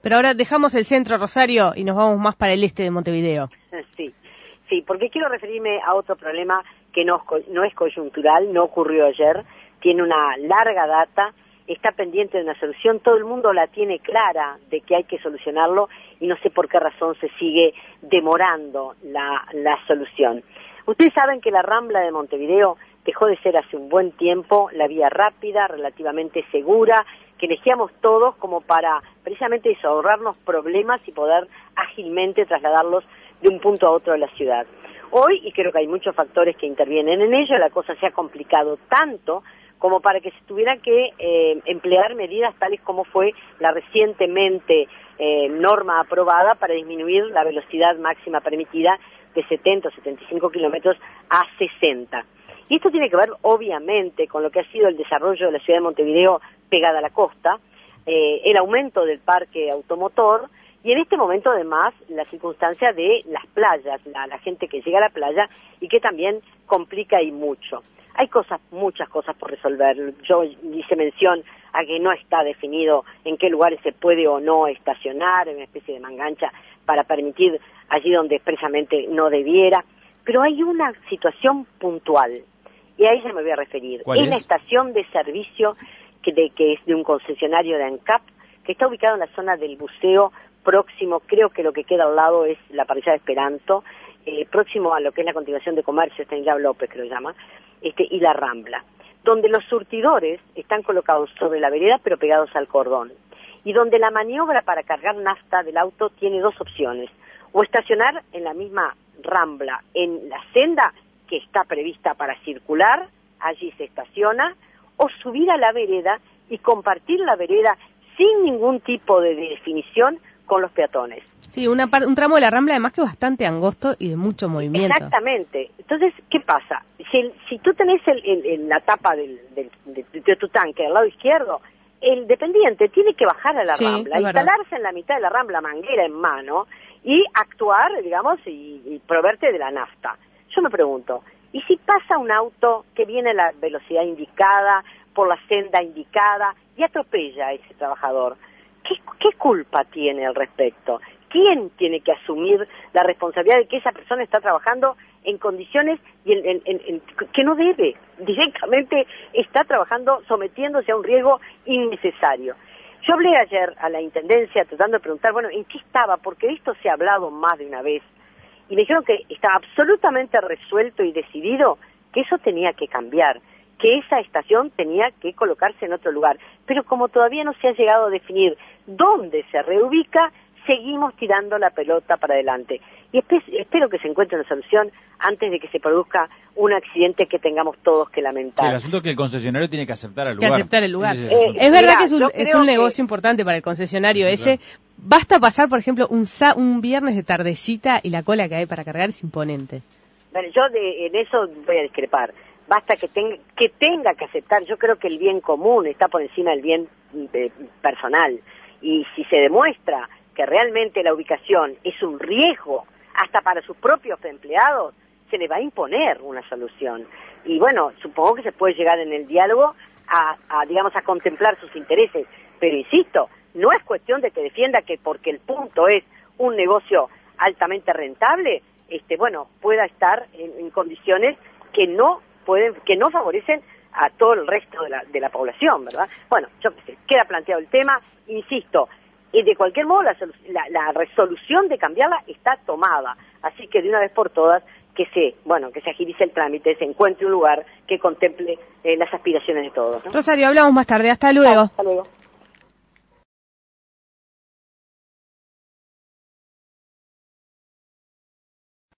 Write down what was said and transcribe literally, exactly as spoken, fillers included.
Pero ahora dejamos el centro, Rosario, y nos vamos más para el este de Montevideo. Sí, sí, porque quiero referirme a otro problema que no, no es coyuntural, no ocurrió ayer, tiene una larga data, está pendiente de una solución, todo el mundo la tiene clara de que hay que solucionarlo y no sé por qué razón se sigue demorando la, la solución. Ustedes saben que la Rambla de Montevideo dejó de ser hace un buen tiempo la vía rápida, relativamente segura, que elegíamos todos como para precisamente eso, ahorrarnos problemas y poder ágilmente trasladarlos de un punto a otro de la ciudad. Hoy, y creo que hay muchos factores que intervienen en ello, la cosa se ha complicado tanto como para que se tuviera que eh, emplear medidas tales como fue la recientemente eh, norma aprobada para disminuir la velocidad máxima permitida de setenta o setenta y cinco kilómetros a sesenta. Y esto tiene que ver, obviamente, con lo que ha sido el desarrollo de la ciudad de Montevideo pegada a la costa, eh, el aumento del parque automotor, y en este momento, además, la circunstancia de las playas, la, la gente que llega a la playa y que también complica y mucho. Hay cosas, muchas cosas por resolver. Yo hice mención a que no está definido en qué lugares se puede o no estacionar, en una especie de mangancha para permitir allí donde expresamente no debiera. Pero hay una situación puntual, y a ella me voy a referir. ¿Cuál es, es? la estación de servicio que, de, que es de un concesionario de ANCAP, que está ubicado en la zona del buceo próximo, creo que lo que queda al lado es la parrilla de Esperanto, eh, próximo a lo que es la continuación de comercio, Estanislao López que lo llama, este, y la Rambla, donde los surtidores están colocados sobre la vereda pero pegados al cordón, y donde la maniobra para cargar nafta del auto tiene dos opciones, o estacionar en la misma Rambla, en la senda que está prevista para circular, allí se estaciona, o subir a la vereda y compartir la vereda sin ningún tipo de definición con los peatones. Sí, una par un tramo de la Rambla además que es bastante angosto y de mucho movimiento. Exactamente. Entonces, ¿qué pasa? Si, el, si tú tenés el, el, el, la tapa del, del, de, de tu tanque al lado izquierdo, el dependiente tiene que bajar a la sí, Rambla, instalarse en la mitad de la Rambla, manguera en mano, y actuar, digamos, y, y proveerte de la nafta. Yo me pregunto, ¿y si pasa un auto que viene a la velocidad indicada, por la senda indicada, y atropella a ese trabajador? ¿Qué, qué culpa tiene al respecto? ¿Quién tiene que asumir la responsabilidad de que esa persona está trabajando en condiciones y en, en, en, en, que no debe? Directamente está trabajando sometiéndose a un riesgo innecesario. Yo hablé ayer a la Intendencia tratando de preguntar, bueno, ¿en qué estaba? Porque de esto se ha hablado más de una vez. Y me dijeron que estaba absolutamente resuelto y decidido que eso tenía que cambiar, que esa estación tenía que colocarse en otro lugar. Pero como todavía no se ha llegado a definir dónde se reubica, seguimos tirando la pelota para adelante. Y espero que se encuentre una solución antes de que se produzca un accidente que tengamos todos que lamentar. Sí, el asunto es que el concesionario tiene que aceptar el que lugar. aceptar el lugar. Es, eh, es verdad mirá, que es un, es un negocio que... importante para el concesionario sí, ese. claro. Basta pasar, por ejemplo, un, sa un viernes de tardecita y la cola que hay para cargar es imponente. Bueno, yo de, en eso voy a discrepar. Basta que tenga, que tenga que aceptar. Yo creo que el bien común está por encima del bien eh, personal. Y si se demuestra que realmente la ubicación es un riesgo hasta para sus propios empleados, se le va a imponer una solución. Y bueno, supongo que se puede llegar en el diálogo a, a digamos, a contemplar sus intereses. Pero insisto, no es cuestión de que defienda que porque el punto es un negocio altamente rentable, este, bueno, pueda estar en, en condiciones que no pueden, que no favorecen a todo el resto de la, de la población, ¿verdad? Bueno, yo sé, queda planteado el tema, insisto, y de cualquier modo la, la, la resolución de cambiarla está tomada, así que de una vez por todas que se, bueno, que se agilice el trámite, se encuentre un lugar que contemple eh, las aspiraciones de todos, ¿no? Rosario, hablamos más tarde, hasta luego. Hasta luego.